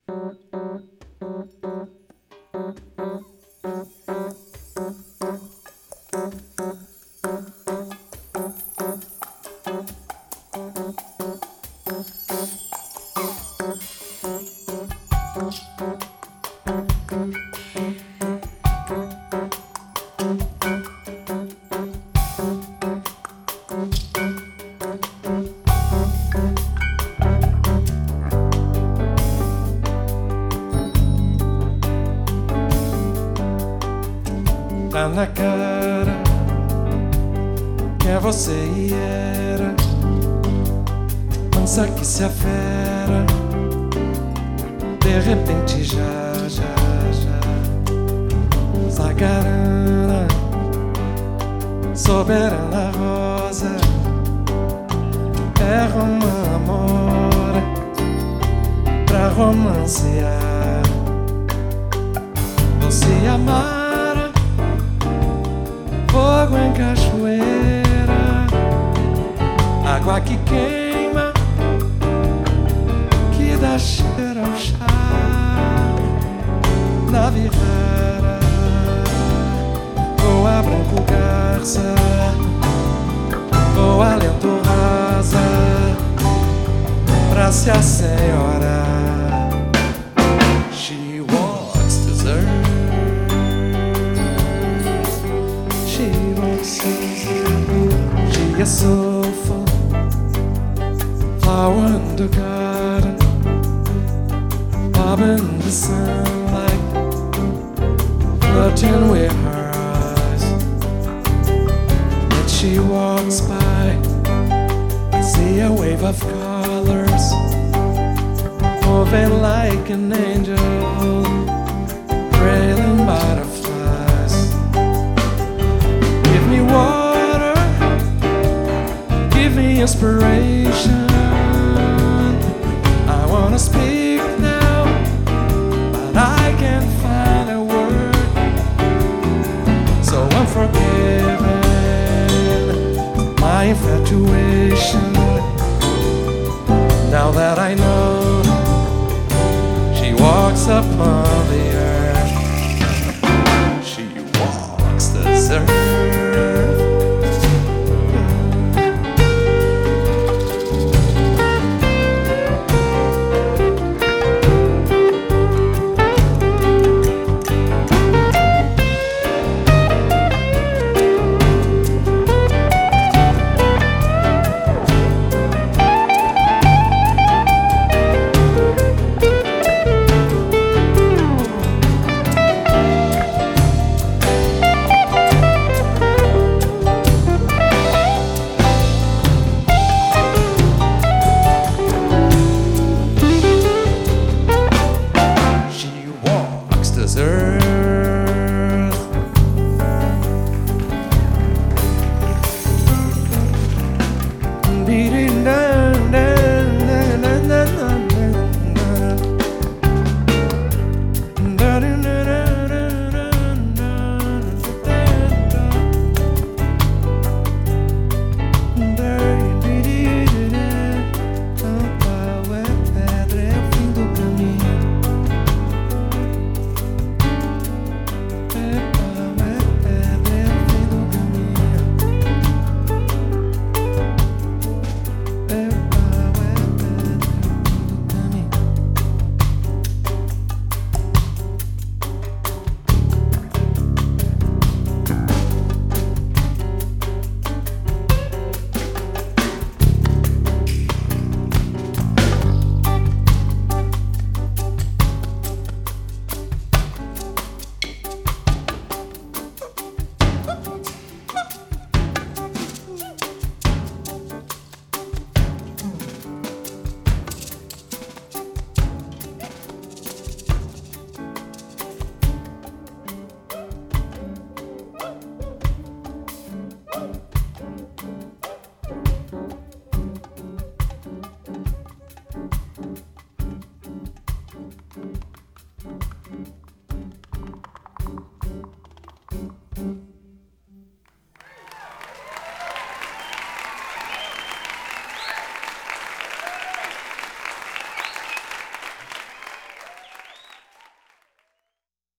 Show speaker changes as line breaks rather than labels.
Tá na cara quem é você e era mansa que se afera, de repente já zagarana, soberana rosa, é romã amor pra romancear, doce amar. Fogo em cachoeira, água que queima, que dá cheiro ao chá, nave rara, voa branco garça, voa lento rasa, pra se a senhora. She walks desert. She is soulful, flower in the garden, bob in the sunlight, flirting with her eyes. When she walks by, I see a wave of colors, moving like an angel, trailing butterflies. Give me water, give me inspiration. I wanna speak now, but I can't find a word. So I'm forgiven my infatuation. Now that I know she walks upon the